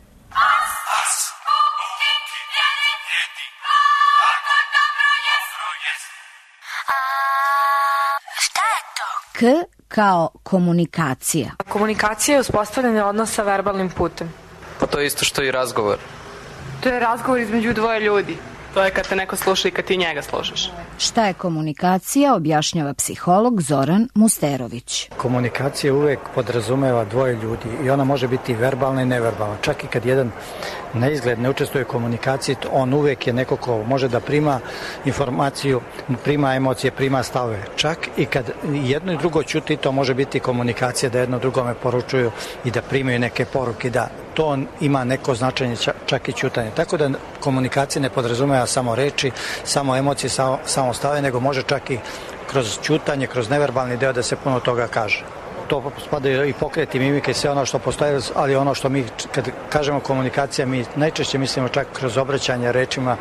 S18: K kao komunikacija.
S15: Komunikacija je uspostavljanje odnosa verbalnim putem.
S19: Pa to je isto što i razgovor.
S15: To je razgovor između dvoje ljudi. To je kad te neko sluša i kad ti njega slušaš.
S18: Šta je komunikacija, objašnjava psiholog Zoran Musterović.
S20: Komunikacija uvek podrazumeva dvoje ljudi i ona može biti verbalna i neverbalna. Čak i kad jedan na izgled ne učestvuje u komunikaciji, on uvek je neko ko može da prima informaciju, prima emocije, prima stavove. Čak i kad jedno i drugo ćuti, to može biti komunikacija da jedno drugome poručuju i da primaju neke poruke, da to ima neko značenje, čak i ćutanje. Tako da komunikacija ne podrazumeva samo reči, samo emocije, samo stave, nego može čak i kroz ćutanje, kroz neverbalni deo da se puno toga kaže. To spadaju i pokreti, mimike i sve ono što postoje, ali ono što mi, kad kažemo komunikacija, mi najčešće mislimo čak kroz obraćanje rečima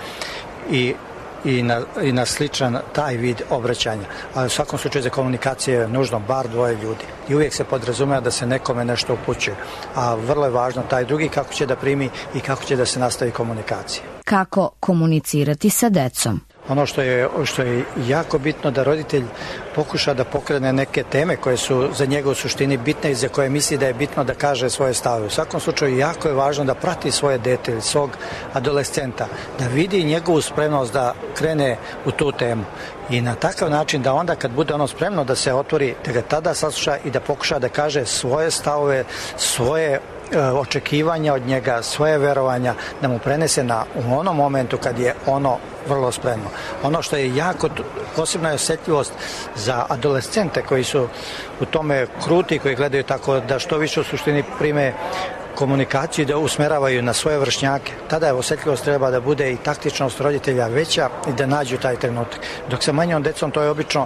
S20: i na sličan taj vid obraćanja. Ali u svakom slučaju za komunikaciju je nužno bar dvoje ljudi. I uvijek se podrazumeva da se nekome nešto upućuje. A vrlo je važno taj drugi kako će da primi i kako će da se nastavi komunikacija.
S18: Kako komunicirati sa decom?
S20: Ono što je jako bitno da roditelj pokuša da pokrene neke teme koje su za njega u suštini bitne i za koje misli da je bitno da kaže svoje stavove. U svakom slučaju jako je važno da prati svoje dete ili svog adolescenta, da vidi njegovu spremnost da krene u tu temu. i na takav način da onda kad bude ono spremno da se otvori, da ga tada sasluša i da pokuša da kaže svoje stavove, svoje očekivanja od njega, svoje verovanja, da mu prenese u onom momentu kad je ono vrlo spremno. Ono što je jako posebna je osjetljivost za adolescente koji su u tome kruti, koji gledaju tako da što više u suštini prime komunikaciju i da usmeravaju na svoje vršnjake. Tada je osjetljivost treba da bude i taktičnost roditelja veća i da nađu taj trenutak. Dok sa manjom decom to je obično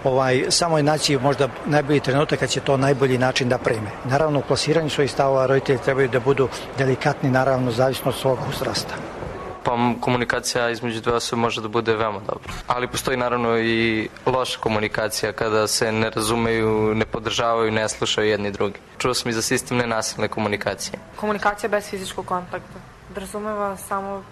S20: samo je naći možda najbolji trenutak kad će to najbolji način da prime. Naravno u plasiranju svojih stavova roditelji trebaju da budu delikatni, naravno zavisno od svog uzrasta.
S19: Pa komunikacija između dve osobe može da bude veoma dobra. Ali postoji naravno i loša komunikacija kada se ne razumeju, ne podržavaju, ne slušaju jedni drugi. Čuo sam i za sistem nenasilne komunikacije.
S15: Komunikacija bez fizičkog kontakta. Razumeva samo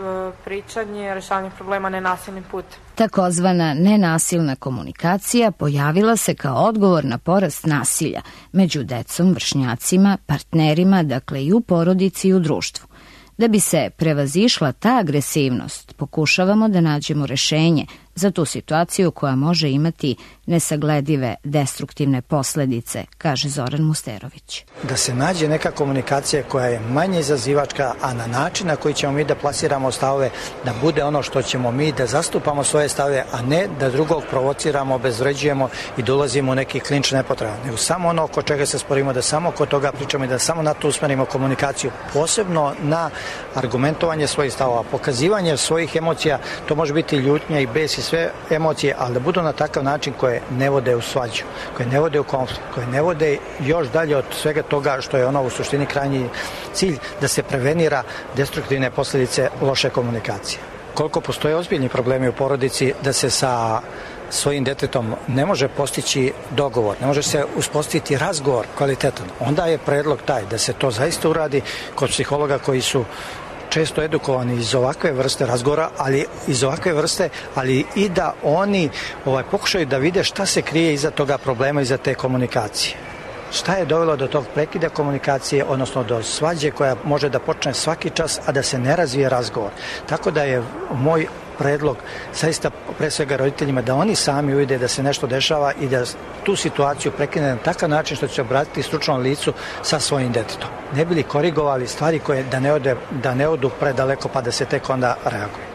S15: pričanje, rešavanje problema nenasilnim putem.
S21: Takozvana nenasilna komunikacija pojavila se kao odgovor na porast nasilja među decom, vršnjacima, partnerima, dakle i u porodici i u društvu. Da bi se prevazišla ta agresivnost, pokušavamo da nađemo rešenje za tu situaciju koja može imati nesagledive destruktivne posledice, kaže Zoran Musterović.
S20: Da se nađe neka komunikacija koja je manje izazivačka, a na način na koji ćemo mi da plasiramo stavove, da bude ono što ćemo mi da zastupamo svoje stavove, a ne da drugog provociramo, obezvređujemo i dolazimo u neki klinč nepotreban. Nego samo ono oko čega se sporimo, da samo oko toga pričamo i da samo na to usmerimo komunikaciju, posebno na argumentovanje svojih stavova, pokazivanje svojih emocija, to može biti ljutnja i bes i sve emocije, ali da budu na takav način koje ne vode u svađu, koje ne vode u konflikt, koje ne vode još dalje od svega toga što je ono u suštini krajnji cilj, da se prevenira destruktivne posljedice loše komunikacije. Koliko postoje ozbiljni problemi u porodici da se sa svojim detetom ne može postići dogovor, ne može se uspostaviti razgovor kvalitetan, onda je predlog taj da se to zaista uradi kod psihologa koji su često edukovani iz ovakve vrste razgovora, ali i da oni pokušaju da vide šta se krije iza toga problema, iza te komunikacije. Šta je dovelo do tog prekida komunikacije, odnosno do svađe koja može da počne svaki čas, a da se ne razvije razgovor. Tako da je moj predlog zaista pre svega roditeljima da oni sami uvide da se nešto dešava i da tu situaciju prekine na takav način što će se obratiti stručnom licu sa svojim detetom. Ne bi li korigovali stvari koje da ne odu predaleko pa da se tek onda reaguje.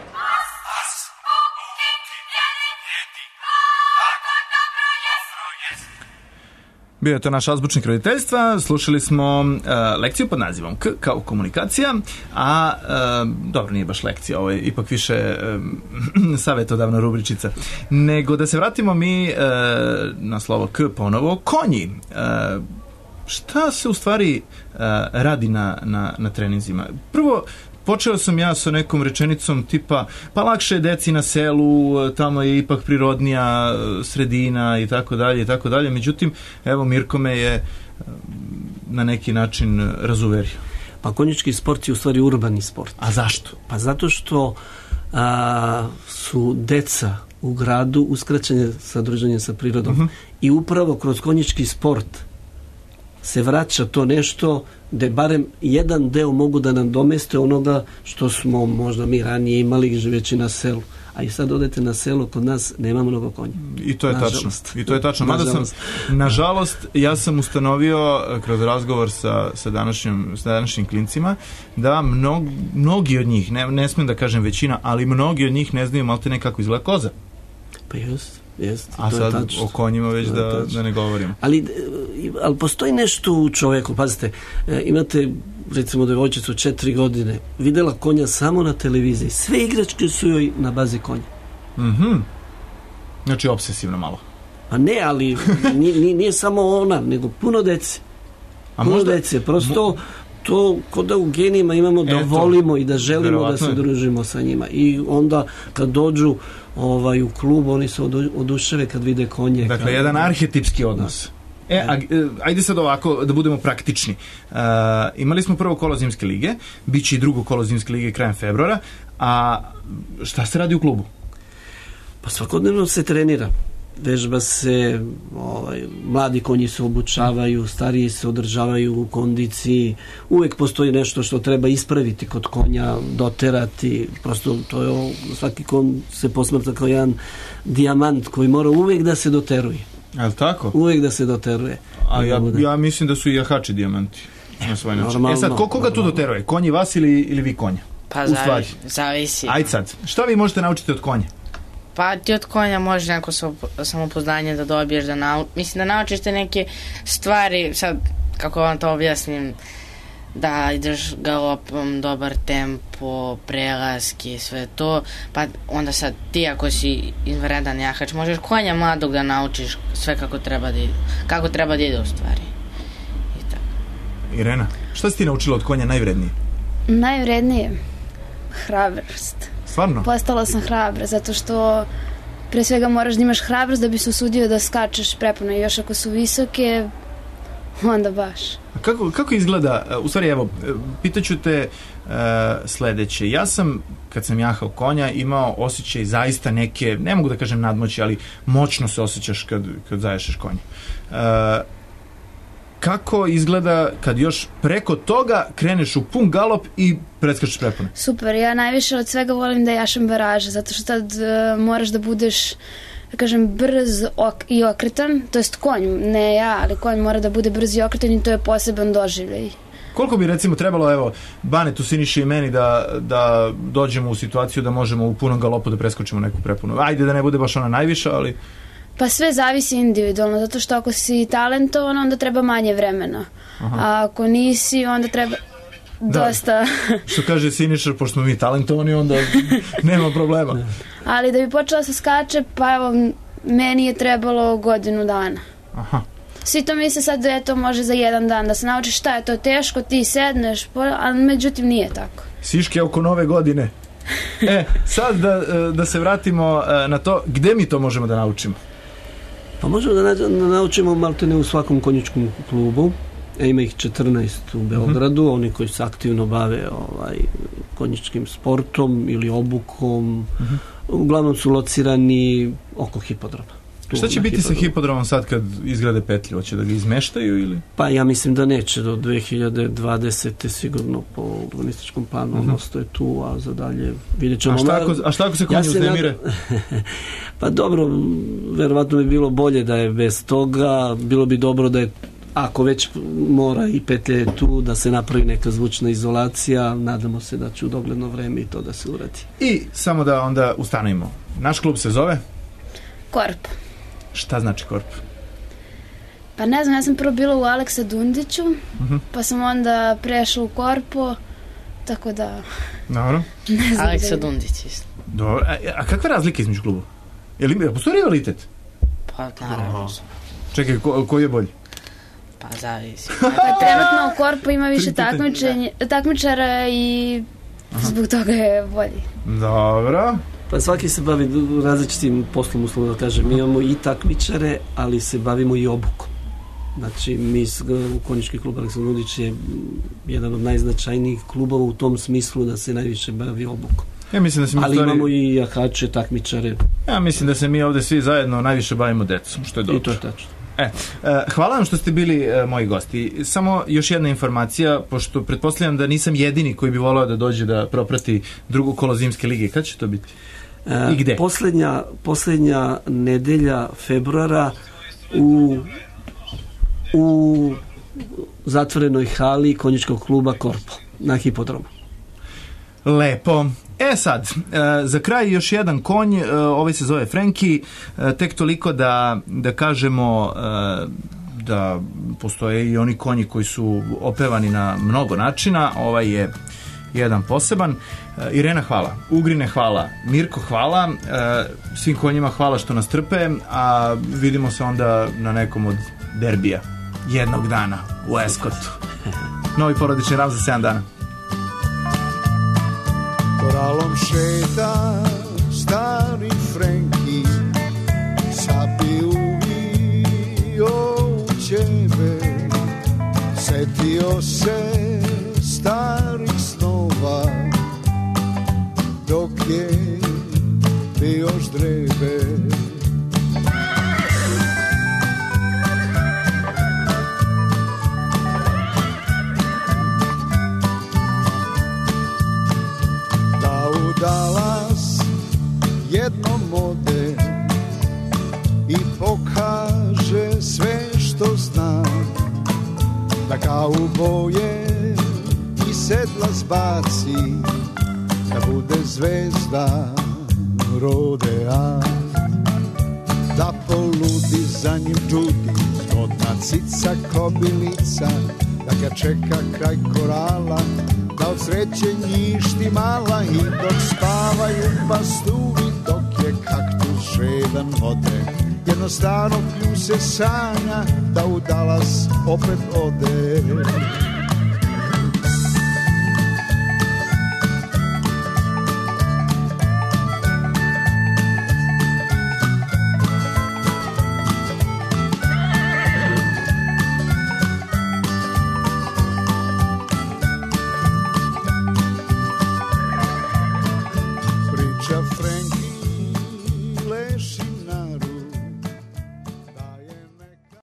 S7: Bio je to naš azbučnik roditeljstva, slušali smo lekciju pod nazivom K kao komunikacija, a dobro, nije baš lekcija, ovo je ipak više savjetodavna rubričica. Nego da se vratimo mi na slovo K ponovo, konji. Šta se u stvari radi na treninzima? Prvo, počeo sam ja sa nekom rečenicom tipa, pa lakše je deci na selu, tamo je ipak prirodnija sredina i tako dalje. Međutim, evo Mirko me je na neki način razuverio.
S6: Pa konjički sport je u stvari urbani sport.
S7: A zašto?
S6: Pa zato što su deca u gradu uskraćene sa druženjem sa prirodom. I upravo kroz konjički sport se vraća to nešto da barem jedan deo mogu da nam domeste onoga što smo možda mi ranije imali živeći na selu. A i sad odete na selo, kod nas nema mnogo konja.
S7: I to je tačno. Mada sam, nažalost, ja sam ustanovio kroz razgovor sa današnjim klincima da mnogi od njih, ne smijem da kažem većina, ali mnogi od njih ne znaju maltene kako izgleda koza.
S6: Pa jest.
S7: A sad o konjima već da ne govorim.
S6: Ali postoji nešto u čovjeku, pazite, imate recimo devojčicu 4 godine, videla konja samo na televiziji, sve igračke su joj na bazi konja.
S7: Znači obsesivno malo.
S6: A ne, ali nije samo ona, nego puno dece. Dece, prosto to kod da u genima imamo da volimo i da želimo da se družimo sa njima. I onda kad dođu u klub, oni se oduševe kad vide konje.
S7: Dakle, jedan arhetipski odnos. Ajde sad ovako da budemo praktični. Imali smo prvo kolo zimske lige, bit će i drugo kolo zimske lige krajem februara, a šta se radi u klubu?
S6: Pa svakodnevno se trenira. vežba se, mladi konji se obučavaju, stariji se održavaju u kondiciji, uvek postoji nešto što treba ispraviti kod konja, doterati, prosto to je, svaki kon se posmatra kao jedan dijamant koji mora uvek da se doteruje.
S7: Je li tako?
S6: Uvek da se doteruje.
S7: A ja mislim da su i jahači dijamanti na svoj način. Sad, koga tu doteruje? Konji vas ili vi konja?
S9: Pa zavisi.
S7: Ajde sad, šta vi možete naučiti od konja?
S9: Pa ti od konja možeš neko samopoznanje da dobiješ, mislim da naučiš te neke stvari, sad kako vam to objasnim, da ideš galopom, dobar tempo, prelaski, sve to, pa onda sad ti ako si izvanredan jahač, možeš konja mladog da naučiš sve kako treba da ide u stvari. I tako.
S7: Irena, šta si ti naučila od konja najvrednije?
S8: Najvrednije? Hrabrost.
S7: Stvarno?
S8: Postala sam hrabra, zato što pre svega moraš da imaš hrabrost da bi se usudio da skačeš prepone, još ako su visoke, onda baš.
S7: Kako izgleda, u stvari evo, pitaću te sledeće. Ja sam, kad sam jahao konja, imao osjećaj zaista neke, ne mogu da kažem nadmoći, ali moćno se osjećaš kad zajašeš konja. Kako izgleda kad još preko toga kreneš u pun galop i preskačeš prepone?
S8: Super, ja najviše od svega volim da jašem baraže, zato što tad moraš da budeš, da kažem, brz i okretan, to jest konj, ne ja, ali konj mora da bude brz i okretan i to je poseban doživljaj.
S7: Koliko bi recimo trebalo, evo, Banetu, Siniši i meni da dođemo u situaciju da možemo u punom galopu da preskočimo neku preponu? Ajde da ne bude baš ona najviša, ali...
S8: Pa sve zavisi individualno, zato što ako si talentovan, onda treba manje vremena. A ako nisi, onda treba dosta...
S7: Što kaže Siniša, pošto smo mi talentovani, onda nema problema.
S8: Ali da bi počela se skače, pa evo, meni je trebalo godinu dana.
S7: Aha.
S8: Svi to misle sad da je to može za jedan dan, da se naučiš šta je to teško, ti sedneš, ali međutim nije tako.
S7: Siške oko nove godine. Sad da se vratimo na to, gde mi to možemo da naučimo?
S6: Pa možemo da naučimo maltene u svakom konjičkom klubu. Ima ih 14 u Beogradu, oni koji se aktivno bave konjičkim sportom ili obukom. Uglavnom su locirani oko hipodroma.
S7: Šta će biti sa hipodromom sad kad izgrade petlju? Hoće da ga izmeštaju ili?
S6: Pa ja mislim da neće, do 2020. sigurno po urbanističkom planu ostaje tu, a za dalje vidjet ćemo.
S7: A šta ako se konji uznemire?
S6: Pa dobro, verovatno bi bilo bolje da je bez toga, bilo bi dobro da je, ako već mora i petlja je tu, da se napravi neka zvučna izolacija, nadamo se da će u dogledno vreme i to da se uradi.
S7: I samo da onda ustanovimo, naš klub se zove?
S8: Korp.
S7: Šta znači Korp?
S8: Pa ne znam, ja sam prvo bila u Aleksa Dundiću, pa sam onda prešla u Korpo, tako da...
S7: Dobro.
S9: Aleksa Dundić isto.
S7: Dobro, a kakva razlika između klubu? Postoji rivalitet?
S9: Pa naravno.
S7: Čekaj, koji je bolji?
S9: Pa zavisi.
S8: Trenutno u Korpu ima više takmičara i zbog toga je bolji.
S7: Dobro.
S6: Pa svaki se bavi različitim poslom, uslovno da kažem. Mi imamo i takmičare, ali se bavimo i obukom. Znači, mi u konjički klub Aleksa Dundić je jedan od najznačajnijih klubova u tom smislu da se najviše bavi obukom.
S7: Ja mislim da se
S6: ali imamo i jahače, takmičare.
S7: Ja mislim da se mi ovde svi zajedno najviše bavimo decom, što je dobro.
S6: I to je tačno.
S7: Hvala vam što ste bili moji gosti. Samo još jedna informacija, pošto pretpostavljam da nisam jedini koji bi volao da dođe da proprati drugo kolo zimske lige. Kad će to biti? I gde?
S6: Poslednja nedelja februara u zatvorenoj hali konjičkog kluba Korpo na hipodromu.
S7: Lepo. Sad, za kraj još jedan konj, ovaj se zove Frenki, tek toliko da kažemo da postoje i oni konji koji su opevani na mnogo načina, ovaj je jedan poseban. Irena, hvala. Ugrine, hvala. Mirko, hvala. Svim konjima hvala što nas trpe, a vidimo se onda na nekom od derbija jednog dana u Eskotu. Novi porodični ram za 7 dana.
S5: Koralom šeta stari Frenki, sapi uvio u ćebe, setio se starih snova, dok je bio ždrebe. kauboje i sedla zbaci, da bude zvezda rodea, da poludi za njim čudi, zgodna cica kobilica, da ga čeka kraj korala, da od sreće njišti mala i dok spavaju pastuvi, dok je kaktus žedan vode, jednostavno pljuse sanja da u Dalas opet ode. Priča Frank